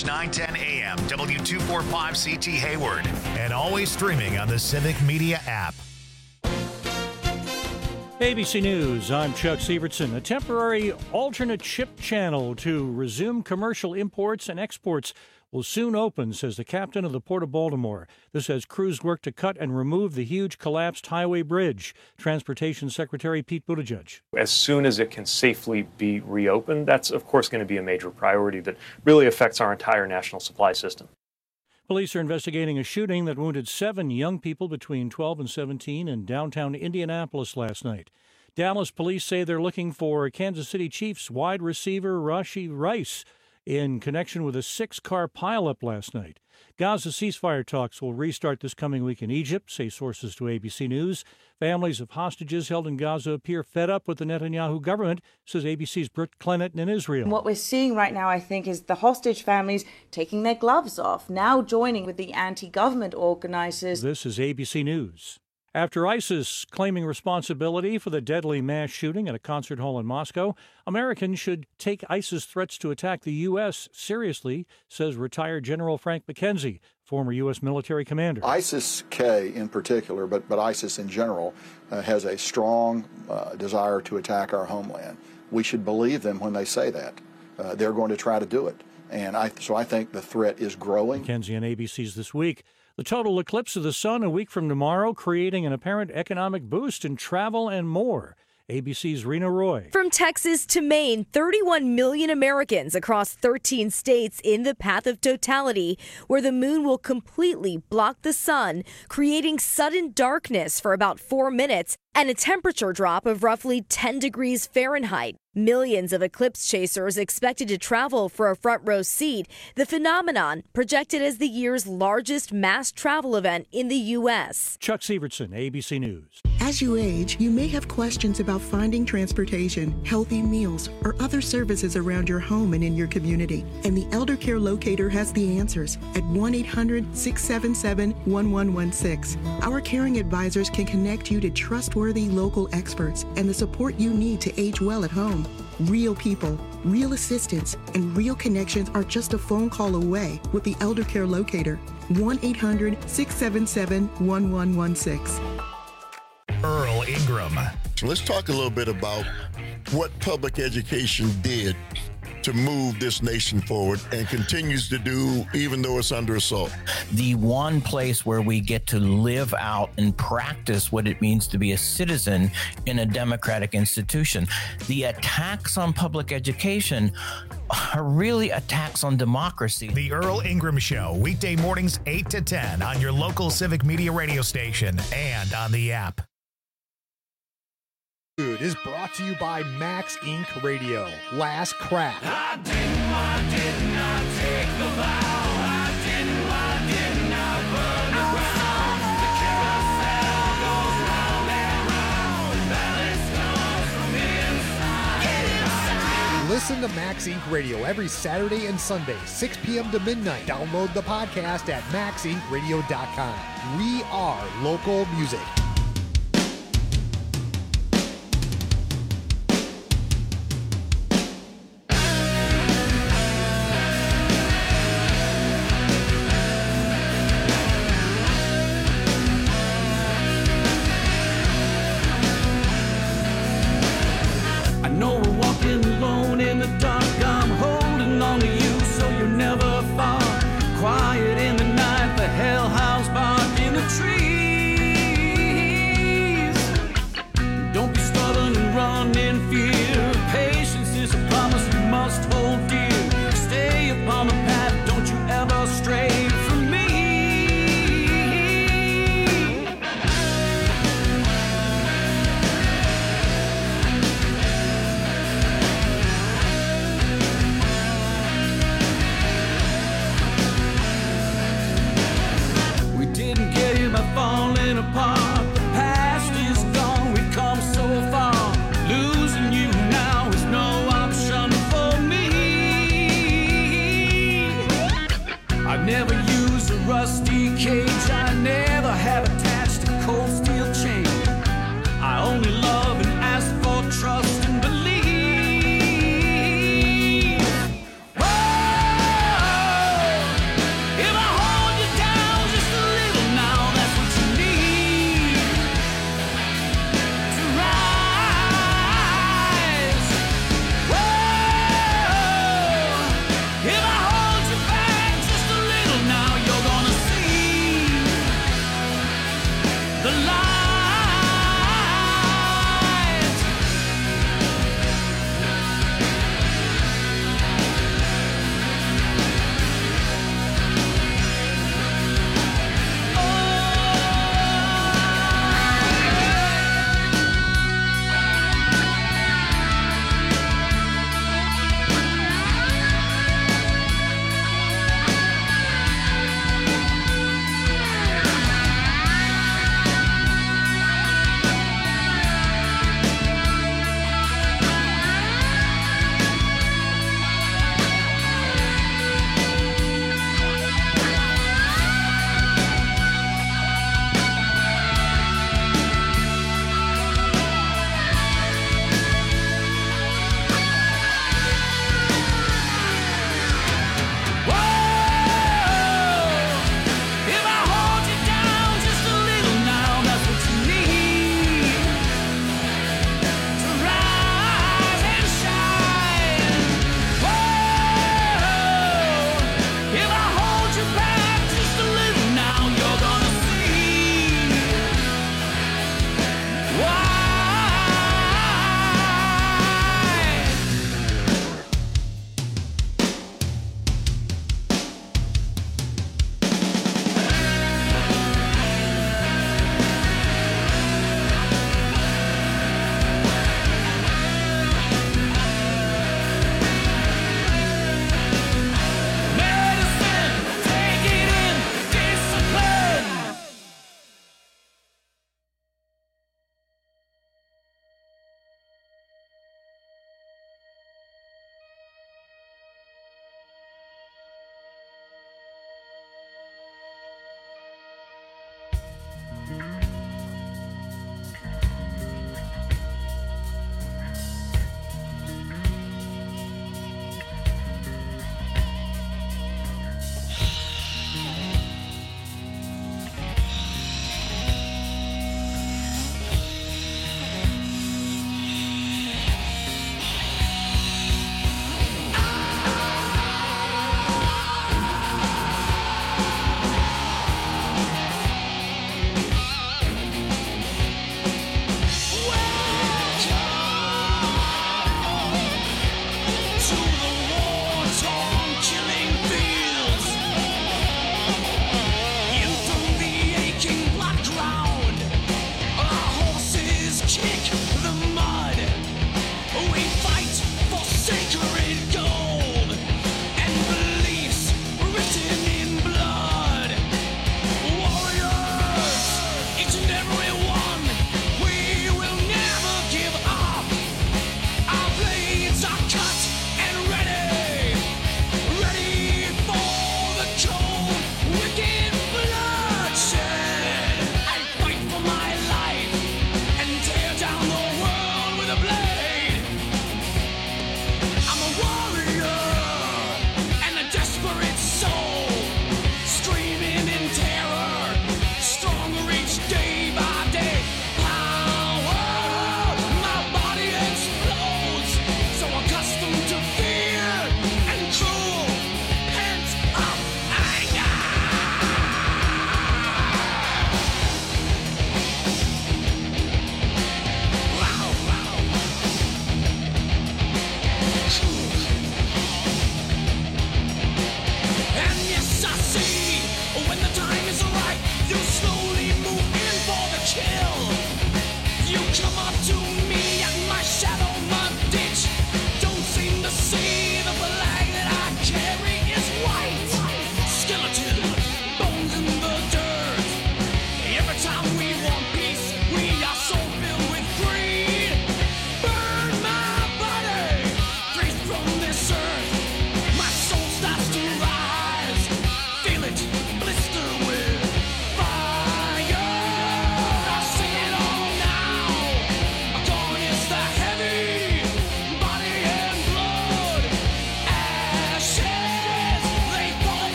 News 910 AM, W245CT Hayward, and always streaming on the Civic Media app. ABC News, I'm Chuck Sievertson. A temporary alternate ship channel to resume commercial imports and exports will soon open, says the captain of the Port of Baltimore. This as crews work to cut and remove the huge collapsed highway bridge. Transportation Secretary Pete Buttigieg. As soon as it can safely be reopened, that's, of course, going to be a major priority that really affects our entire national supply system. Police are investigating a shooting that wounded 7 young people between 12 and 17 in downtown Indianapolis last night. Dallas police say they're looking for Kansas City Chiefs wide receiver Rashee Rice in connection with a 6-car pileup last night. Gaza ceasefire talks will restart this coming week in Egypt, say sources to ABC News. Families of hostages held in Gaza appear fed up with the Netanyahu government, says ABC's Britt Clennet in Israel. What we're seeing right now, I think, is the hostage families taking their gloves off, now joining with the anti-government organizers. This is ABC News. After ISIS claiming responsibility for the deadly mass shooting at a concert hall in Moscow, Americans should take ISIS threats to attack the U.S. seriously, says retired General Frank McKenzie, former U.S. military commander. ISIS-K in particular, but ISIS in general, has a strong desire to attack our homeland. We should believe them when they say that. They're going to try to do it. And so I think the threat is growing. McKenzie on ABC's This Week. The total eclipse of the sun a week from tomorrow, creating an apparent economic boost in travel and more. ABC's Rena Roy. From Texas to Maine, 31 million Americans across 13 states in the path of totality, where the moon will completely block the sun, creating sudden darkness for about 4 minutes and a temperature drop of roughly 10 degrees Fahrenheit. Millions of eclipse chasers expected to travel for a front row seat, the phenomenon projected as the year's largest mass travel event in the U.S. Chuck Sievertson, ABC News. As you age, you may have questions about finding transportation, healthy meals, or other services around your home and in your community. And the Elder Care Locator has the answers at 1-800-677-1116. Our caring advisors can connect you to trustworthy local experts and the support you need to age well at home. Real people, real assistance, and real connections are just a phone call away with the Elder Care Locator. 1-800-677-1116. Earl Ingram. So let's talk a little bit about what public education did to move this nation forward and continues to do even though it's under assault. The one place where we get to live out and practice what it means to be a citizen in a democratic institution. The attacks on public education are really attacks on democracy. The Earl Ingram Show, weekday mornings 8 to 10 on your local Civic Media radio station and on the app. Is brought to you by Max Inc. Radio. Last Crack. I did not take the vow. I did not burn the ground. The carousel goes round and round. Balance comes from inside. Listen to Max Inc. Radio every Saturday and Sunday, 6 p.m. to midnight. Download the podcast at maxincradio.com. We are local music.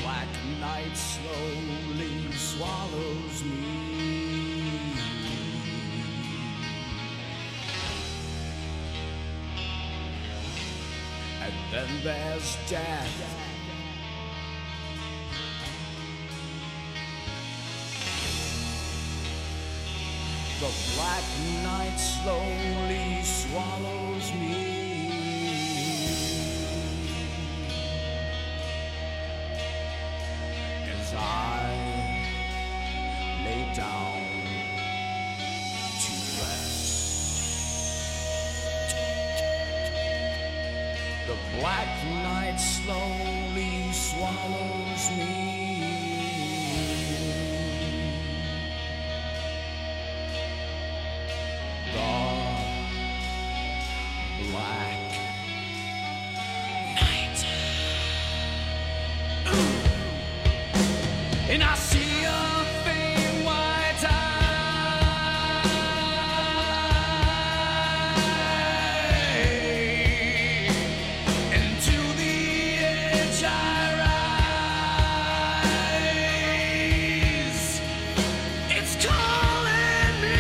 black night slowly swallows me. And then there's death. The black night slowly swallows me. As I lay down to rest, the black night slowly swallows me. And I see your faint white eye, and to the edge I rise. It's calling me.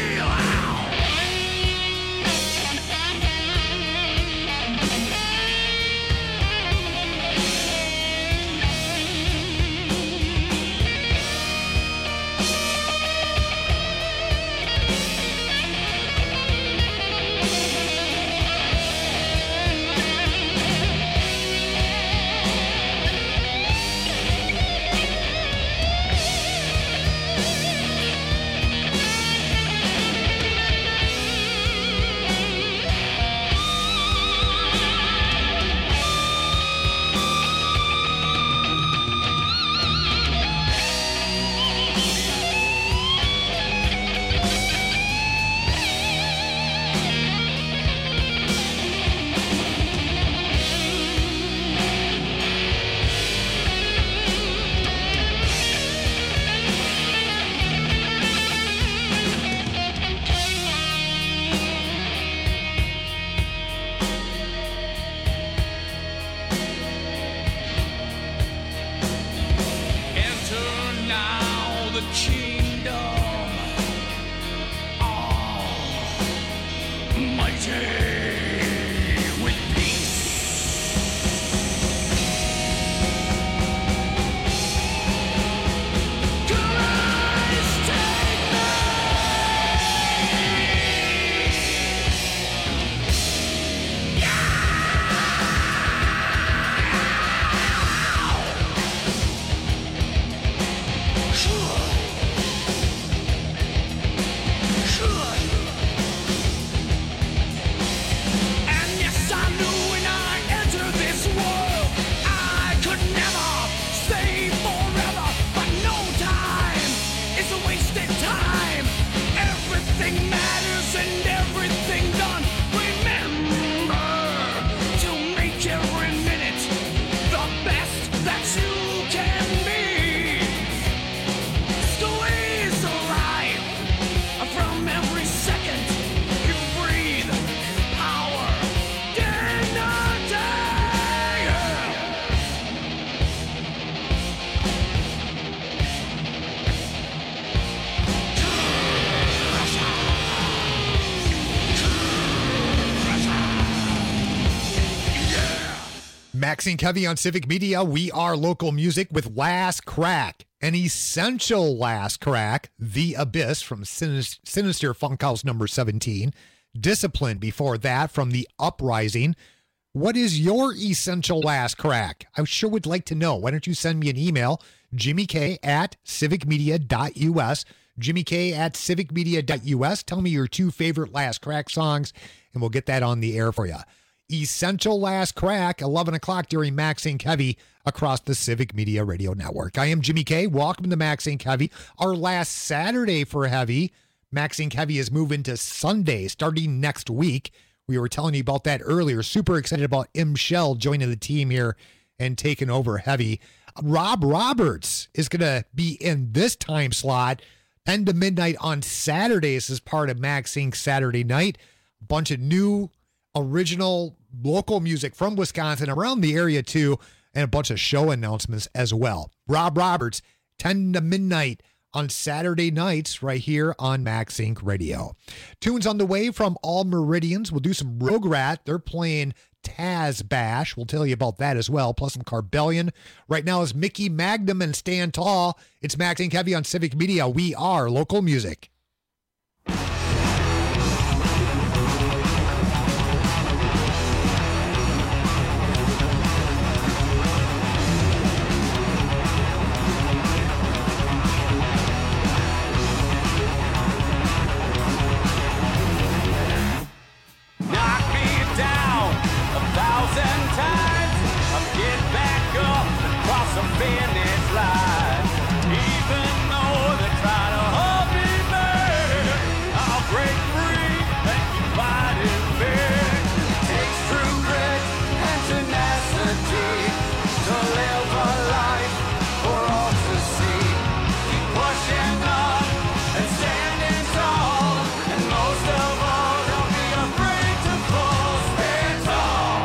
Maxine Kevy on Civic Media. We are local music with Last Crack, an essential Last Crack, The Abyss from Sinister Funkhouse number 17. Discipline before that from The Uprising. What is your essential Last Crack? I sure would like to know. Why don't you send me an email, jimmyk@civicmedia.us, jimmyk@civicmedia.us. Tell me your two favorite Last Crack songs, and we'll get that on the air for you. Essential Last Crack, 11 o'clock during Maxine Kevy across the Civic Media Radio Network. I am Jimmy K. Welcome to Maxine Kevy. Our last Saturday for Heavy. Maxine Kevy is moving to Sunday starting next week. We were telling you about that earlier. Super excited about M. Shell joining the team here and taking over Heavy. Rob Roberts is going to be in this time slot, 10 to midnight on Saturdays as part of Maxine Saturday Night. A bunch of new, original, local music from Wisconsin, around the area too. and a bunch of show announcements as well. Rob Roberts, 10 to midnight on Saturday nights right here on Max Inc. Radio. Tunes on the way from All Meridians. We'll do some Rograt. They're playing Taz Bash. We'll tell you about that as well, plus some Carbellion. Right now is Mickey Magnum and Stand Tall. It's Max Inc. Heavy on Civic Media. We are local music. Finish line, even though they try to hold me back, I'll break free and keep fighting back. It takes true grit and tenacity to live a life for all to see. Keep pushing on and standing tall, and most of all, don't be afraid to fall. Stand tall.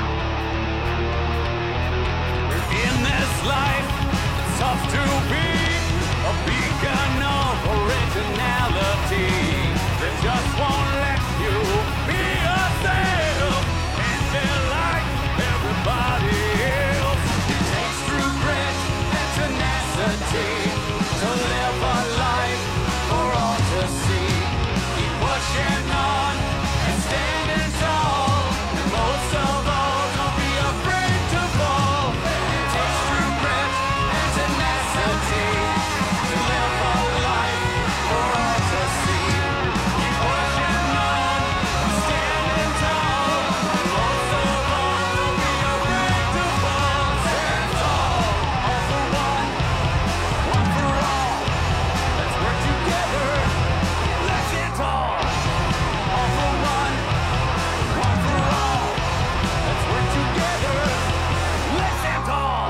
In this life, it's tough to be a beacon of originality. They just won't let you be yourself and be like everybody else. It takes true grit and tenacity to live a life for all to see. Keep pushing on and standing tall, and most of all, don't be afraid to fall. It takes true grit and tenacity to live a life for all to see. Keep pushing on and standing tall, and most of all, don't be afraid to fall. Stand tall, all for one for all. Let's work together. Let's stand tall, all for one for all. Let's work together. Let's stand tall.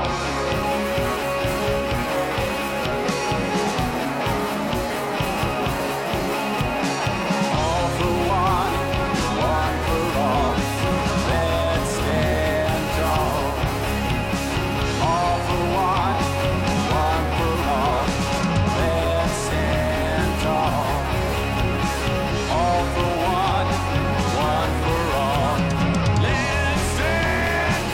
All for one for all. Let's stand tall. All for one for all. Let's stand tall. All for one for all. Let's stand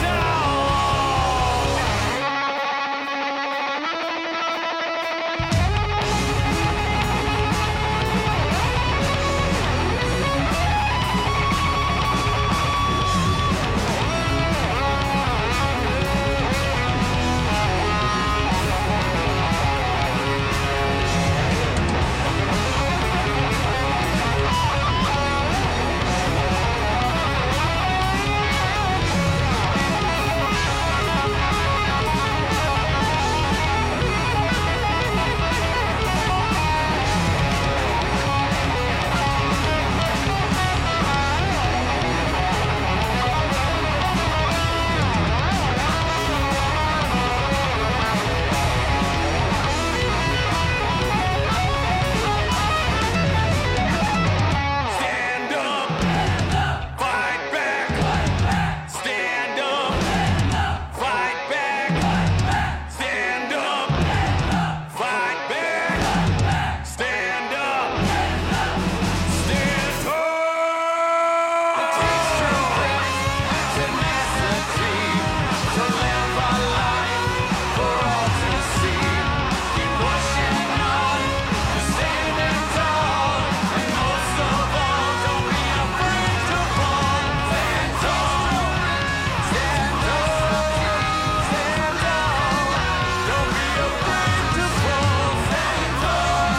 Stand up, fight back. Stand up, fight back. Stand up, fight back. Stand up, stand tall. It takes true grit and tenacity to live a life for all to see. Keep pushing on and standing tall, and most of all, don't be afraid to fall. Stand tall, stand tall, stand tall. Don't be afraid to fall. Stand tall.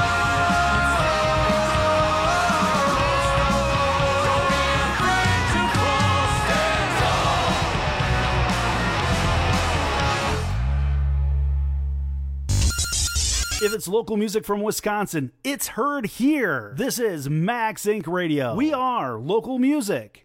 Don't be afraid to fall. Stand tall. If it's local music from Wisconsin, it's heard here. This is Max Inc. Radio. We are local music.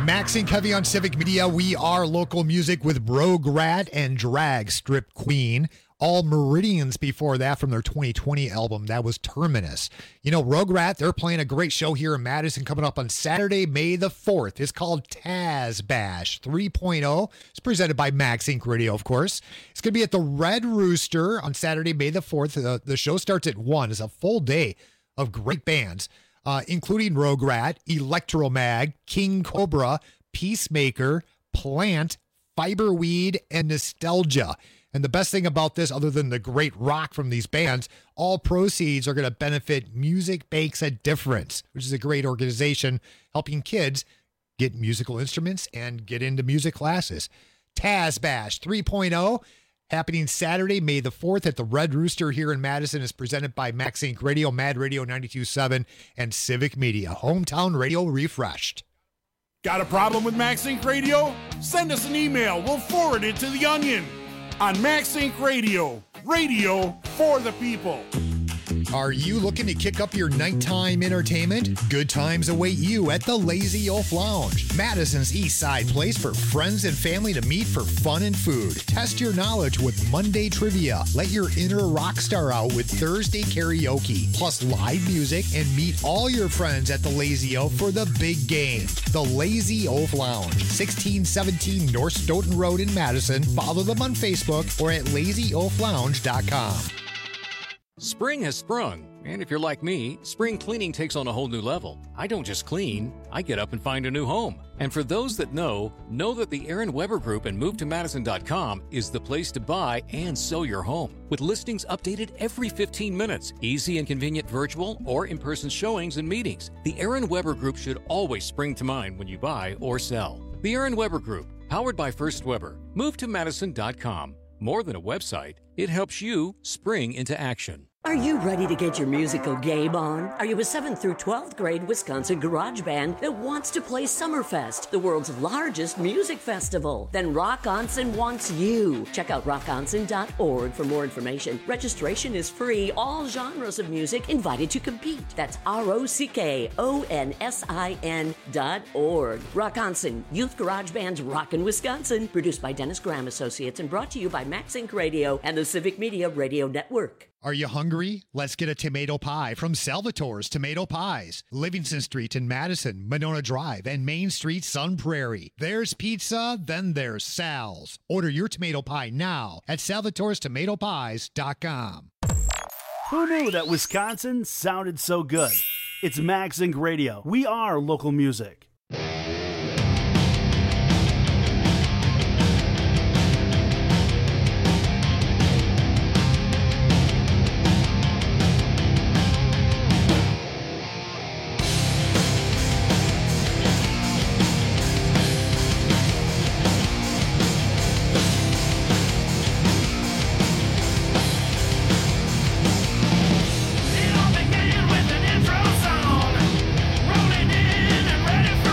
Max and Kevy on Civic Media. We are local music with Rograt and Drag Strip Queen. All Meridians before that from their 2020 album. That was Terminus. You know, Rograt, they're playing a great show here in Madison coming up on Saturday, May the 4th. It's called Taz Bash 3.0. It's presented by Max Inc. Radio, of course. It's going to be at the Red Rooster on Saturday, May the 4th. The show starts at 1. It's a full day of great bands, including Rograt, Electromag, King Cobra, Peacemaker, Plant, Fiberweed, and Nostalgia. And the best thing about this, other than the great rock from these bands, all proceeds are going to benefit Music Makes a Difference, which is a great organization helping kids get musical instruments and get into music classes. Taz Bash 3.0, happening Saturday, May the 4th at the Red Rooster here in Madison, is presented by Max Inc. Radio, Mad Radio 92.7, and Civic Media. Hometown radio refreshed. Got a problem with Max Inc. Radio? Send us an email. We'll forward it to The Onion. On Max Inc. Radio, radio for the people. Are you looking to kick up your nighttime entertainment? Good times await you at the Lazy Oaf Lounge, Madison's East Side place for friends and family to meet for fun and food. Test your knowledge with Monday trivia. Let your inner rock star out with Thursday karaoke, plus live music, and meet all your friends at the Lazy Oaf for the big game. The Lazy Oaf Lounge, 1617 North Stoughton Road in Madison. Follow them on Facebook or at lazyoaflounge.com. Spring has sprung, and if you're like me, spring cleaning takes on a whole new level. I don't just clean, I get up and find a new home. And for those that know that the Aaron Weber Group and MoveToMadison.com is the place to buy and sell your home. With listings updated every 15 minutes, easy and convenient virtual or in-person showings and meetings, the Aaron Weber Group should always spring to mind when you buy or sell. The Aaron Weber Group, powered by First Weber. MoveToMadison.com. More than a website, it helps you spring into action. Are you ready to get your musical game on? Are you a 7th through 12th grade Wisconsin garage band that wants to play Summerfest, the world's largest music festival? Then Rock Onsen wants you. Check out rockonsen.org for more information. Registration is free. All genres of music invited to compete. That's ROCKONSIN.org. Rock Onsen, Youth Garage Band's Rockin' Wisconsin. Produced by Dennis Graham Associates and brought to you by Max Inc. Radio and the Civic Media Radio Network. Are you hungry? Let's get a tomato pie from Salvatore's Tomato Pies. Livingston Street in Madison, Monona Drive, and Main Street, Sun Prairie. There's pizza, then there's Sal's. Order your tomato pie now at salvatorestomatopies.com. Who knew that Wisconsin sounded so good? It's Max Inc. Radio. We are local music. It all began with an intro song, rolling in and ready for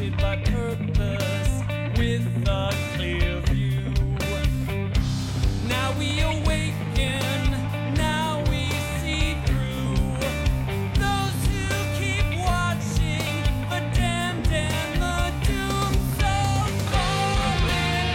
guided by purpose with a clear view. Now we awaken, now we see through those who keep watching the damned and the doomed. So fall in,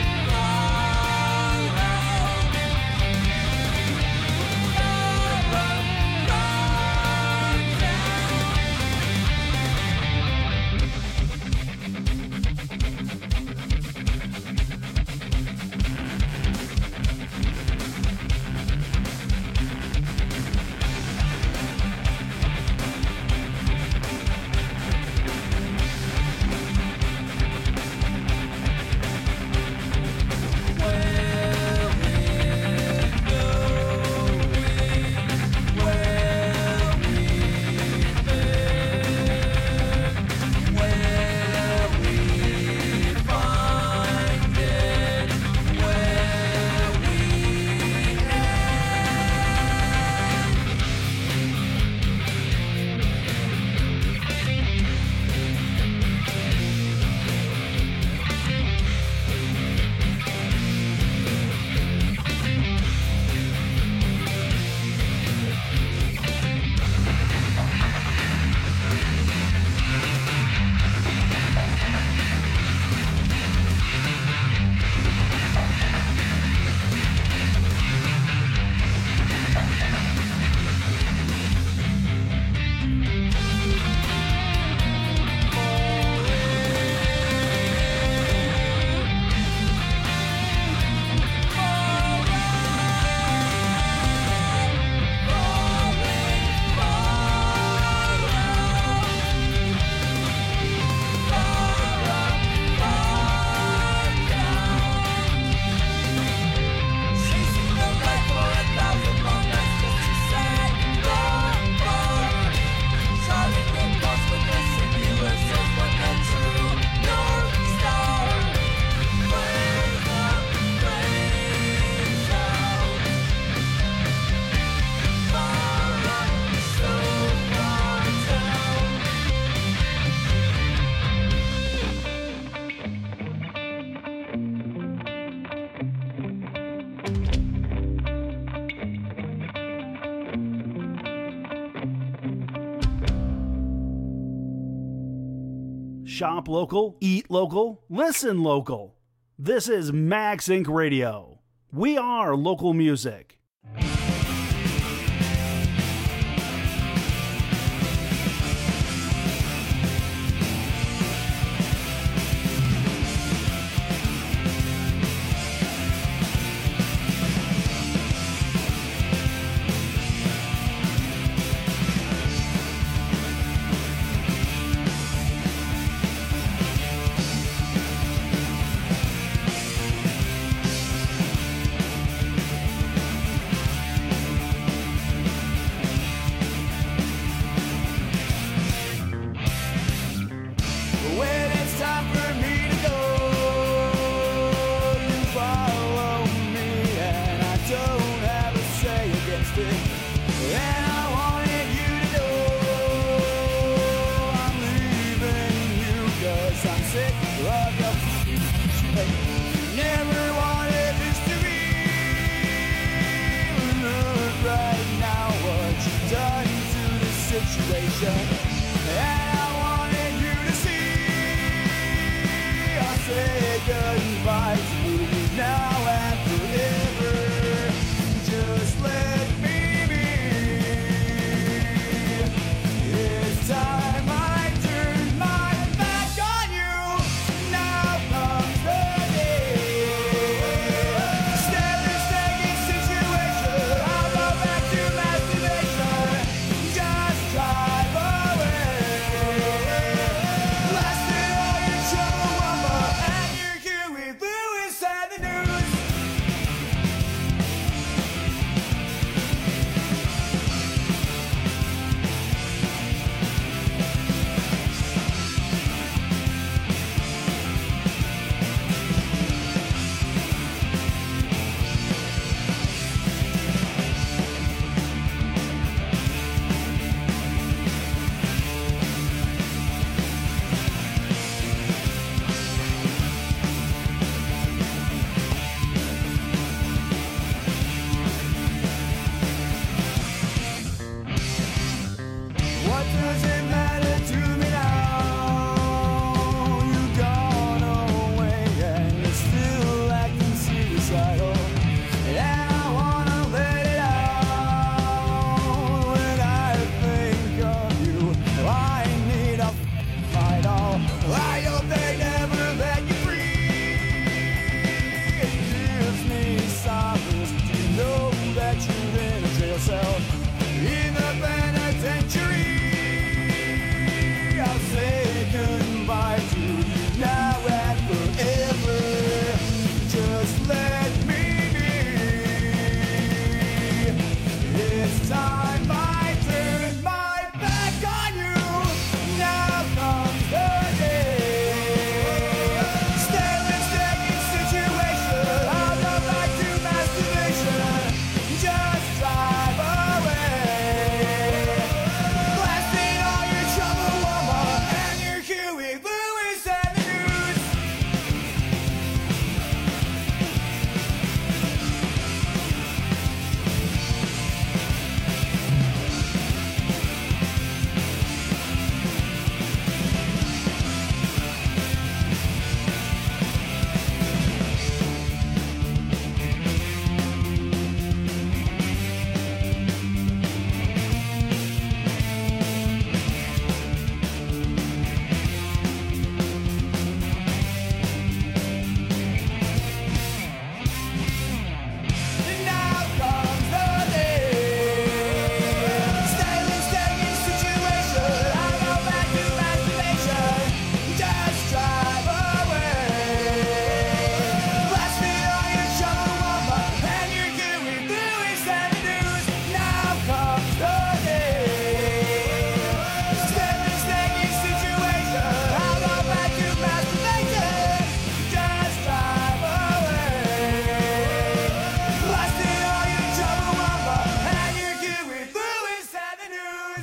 Shop local, eat local, listen local. This is Max Inc. Radio. We are local music.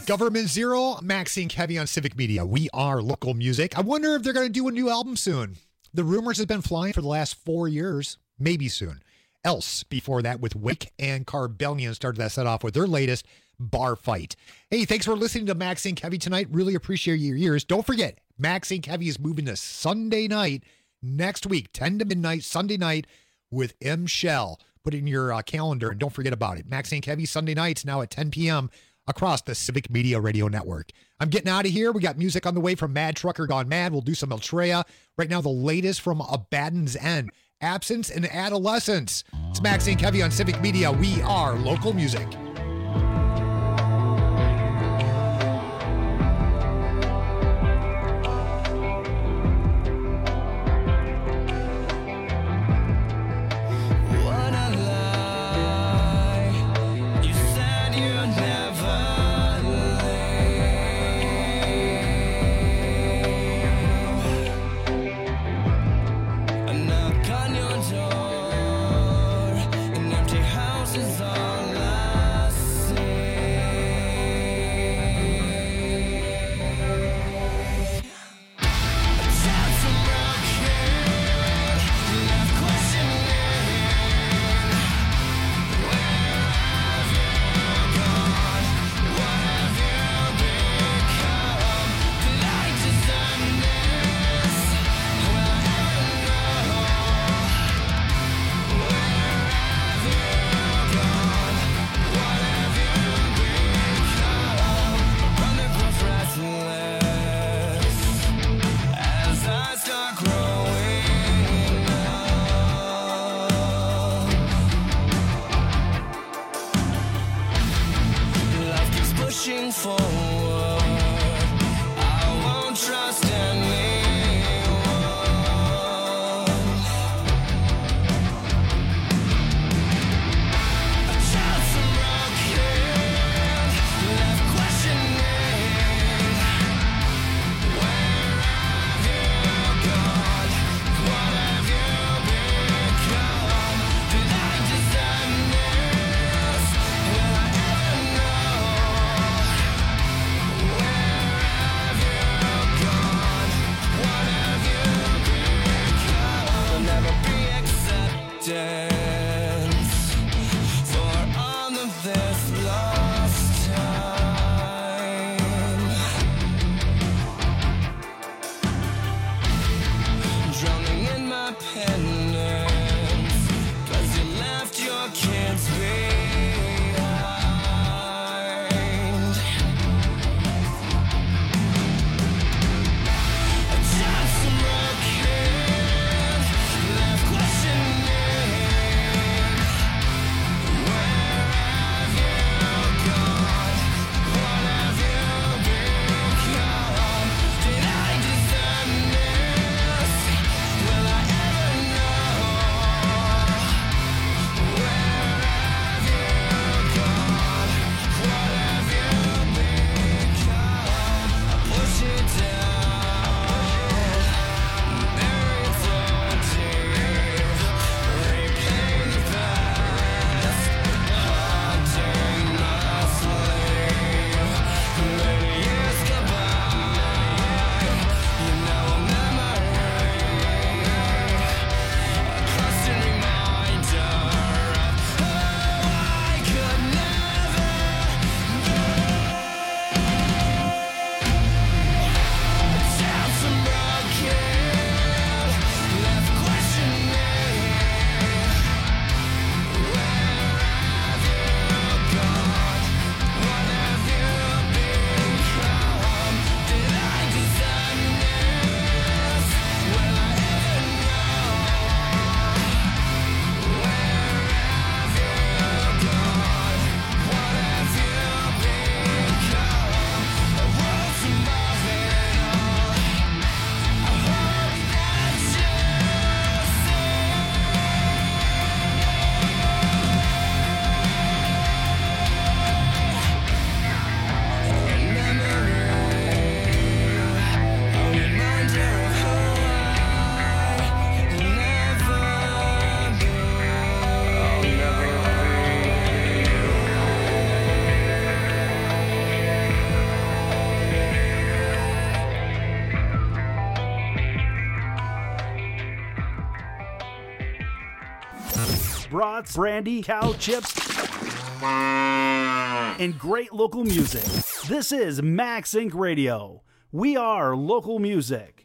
Government Zero, Maxine Kevy on Civic Media. We are local music. I wonder if they're going to do a new album soon. The rumors have been flying for the last 4 years. Maybe soon. Else, before that, with Wake and Carbellion, started that set off with their latest Bar Fight. Hey, thanks for listening to Maxine Kevy tonight. Really appreciate your ears. Don't forget, Maxine Kevy is moving to Sunday night next week, 10 to midnight, Sunday night with M. Shell. Put it in your calendar and don't forget about it. Maxine Kevy, Sunday nights now at 10 p.m. across the Civic Media Radio Network. I'm getting out of here. We got music on the way from Mad Trucker Gone Mad. We'll do some Altrea. Right now, the latest from Abaddon's End. Absence and Adolescence. It's Maxine Kevy on Civic Media. We are local music. An empty house is all I brats, brandy, cow chips, and great local music. This is Max Inc. Radio. We are local music.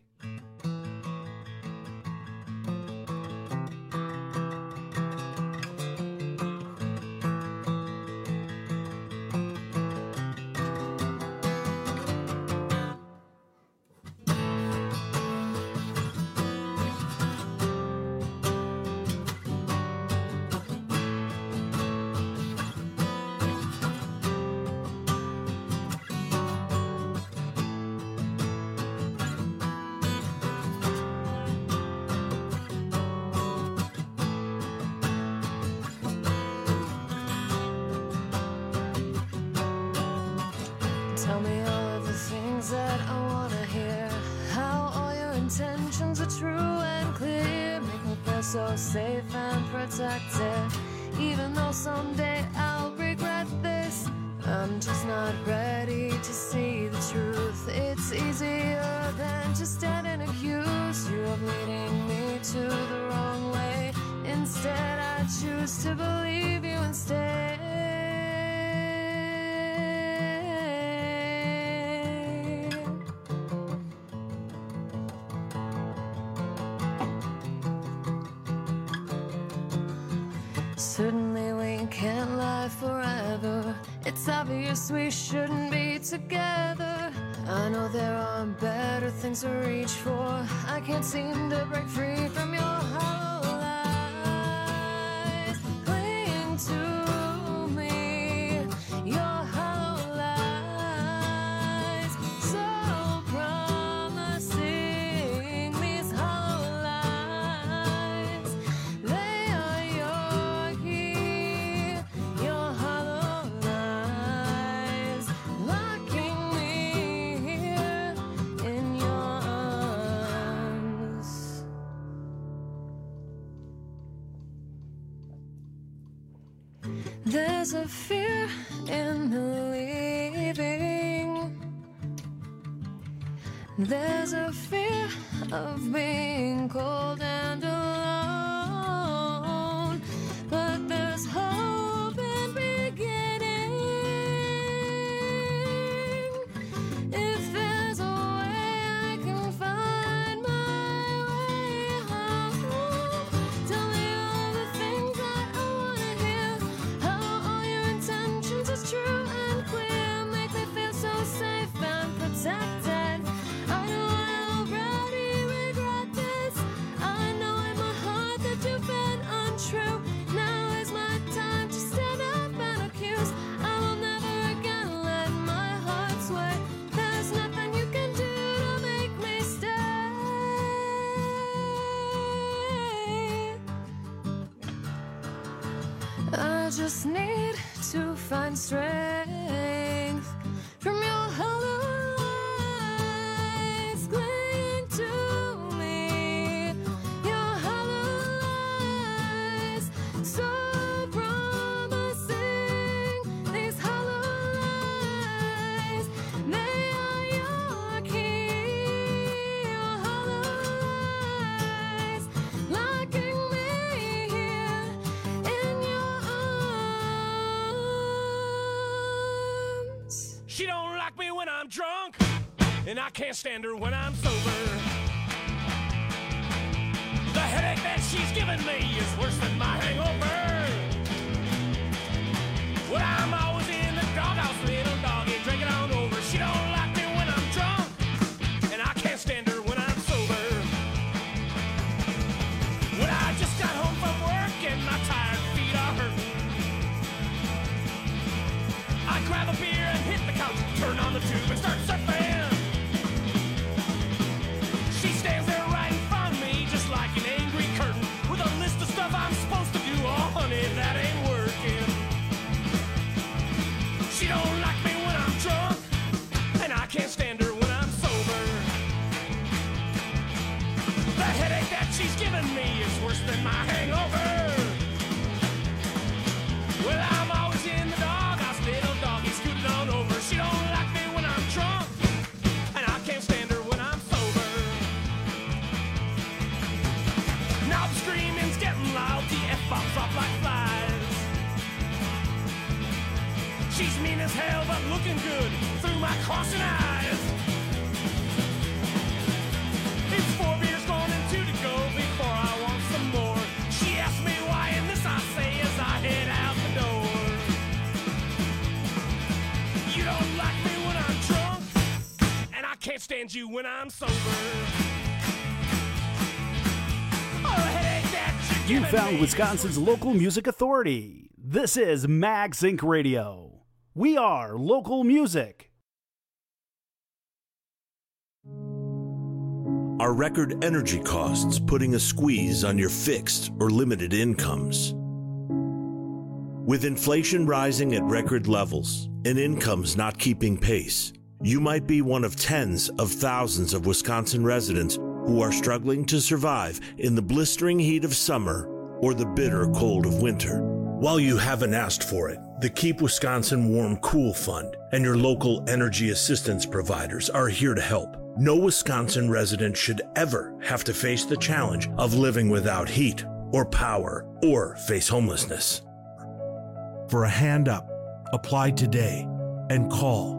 Tell me all of the things that I wanna hear. How all your intentions are true and clear. Make me feel so safe and protected. Even though someday I'll regret this, I'm just not ready to see the truth. It's easier than to stand and accuse you of leading me to the wrong way. Instead, I choose to believe you instead. Certainly we can't lie forever. It's obvious we shouldn't be together. I know there are better things to reach for. I can't seem to break free from your hollow lies. Cling to me, your hollow lies. So promising, these hollow lies. They are your key, your hollow lies. Locking me here in your arms. There's a fear in believing. There's a fear of being cold and alone. But there's hope in beginning. If there's a way I can find my way home. Tell me all the things that I wanna hear. How all your intentions is true and clear. Make me feel so safe and protected. I know I already regret this. I know in my heart that you've been untrue. Now is my time to stand up and accuse. I will never again let my heart sway. There's nothing you can do to make me stay. I just need to find strength from your hollow lies. Cling to me, your hollow lies. So promising, these hollow lies. They are your key, your hollow lies. Locking me here in your arms. She don't like me when I'm drunk, and I can't stand her when I'm sober. The headache that she's giving me is worse than my hangover. Well, I'm always in the doghouse, little doggy, drinking on over. She don't like me when I'm drunk, and I can't stand her when I'm sober. When I just got home from work and my tired feet are hurting, I grab a beer and hit the couch, turn on the tube and start surfing. She stands there right in front of me, just like an angry curtain, with a list of stuff I'm supposed to do. Oh, honey, that ain't working. She don't like me when I'm drunk, and I can't stand her when I'm sober. The headache that she's giving me is worse than my hangover. Well, I'm always in the doghouse, little doggy, scooted on over. She don't like me when I'm drunk, and I can't stand her when I'm sober. Now the screaming's getting loud, the F-bombs drop like mean as hell, but looking good through my crossing eyes. It's 4 beers gone and 2 to go before I want some more. She asked me why, and this I say as I head out the door. You don't like me when I'm drunk, and I can't stand you when I'm sober. You found Wisconsin's local music authority. This is Mag Sync Radio. We are local music. Are record energy costs putting a squeeze on your fixed or limited incomes? With inflation rising at record levels and incomes not keeping pace, you might be one of tens of thousands of Wisconsin residents who are struggling to survive in the blistering heat of summer or the bitter cold of winter. While you haven't asked for it, the Keep Wisconsin Warm Cool Fund and your local energy assistance providers are here to help. No Wisconsin resident should ever have to face the challenge of living without heat or power or face homelessness. For a hand up, apply today and call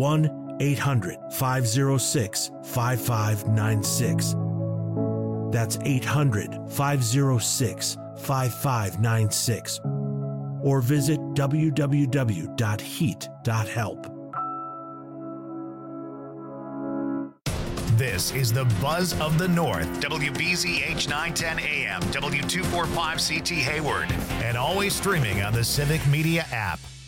1-800-506-5596. That's 800-506-5596. Or visit www.heat.help. This is the Buzz of the North, WBZH 910 AM, W245CT Hayward, and always streaming on the Civic Media app.